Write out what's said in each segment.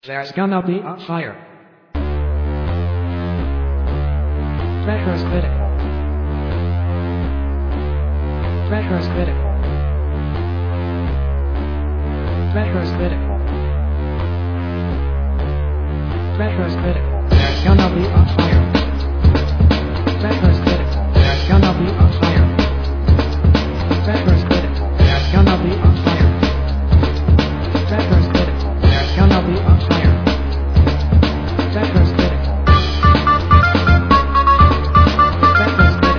There's gonna be a fire. Pressure's critical. Pressure's critical. Pressure's critical. Pressure's critical. There's gonna be a fire. Pressure's critical. There's gonna be a fire. Pressure's critical. There's gonna be a fire. Pressure's critical. There's gonna be a fire. Pressure's critical. Pressure's critical.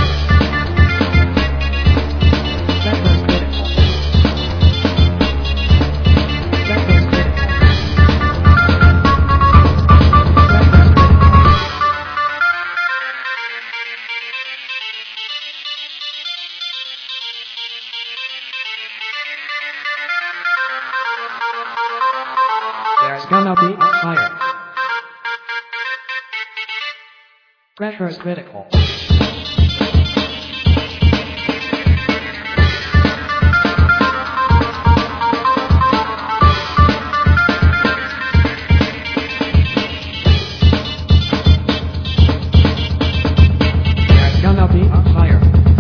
Pressure's critical. Pressure's critical. There's gonna be a fire. Pressure is critical. There's gonna be a fire.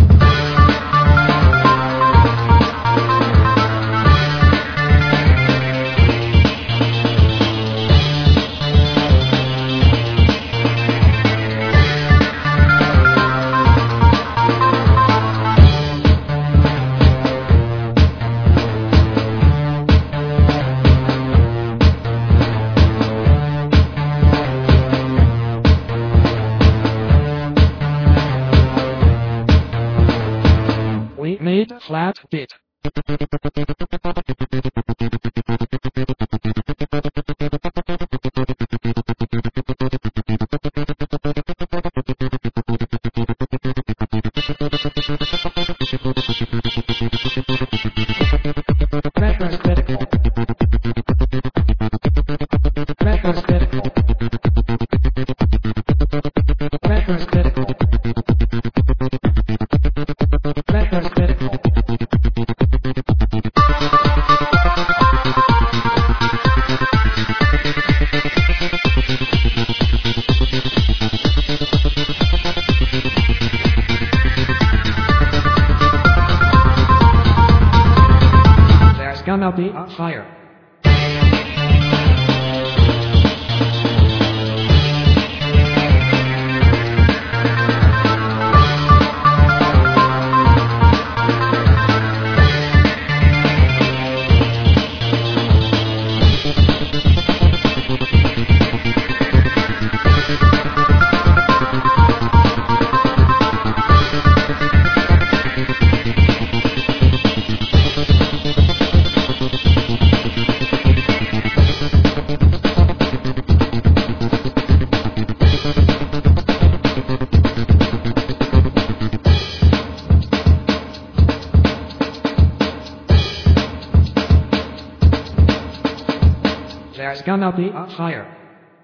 We need a flat beat. Pressure is critical. Pressure is critical. Pressure is critical. Pressure is critical. There's gonna be a fire. There's gonna be a fire.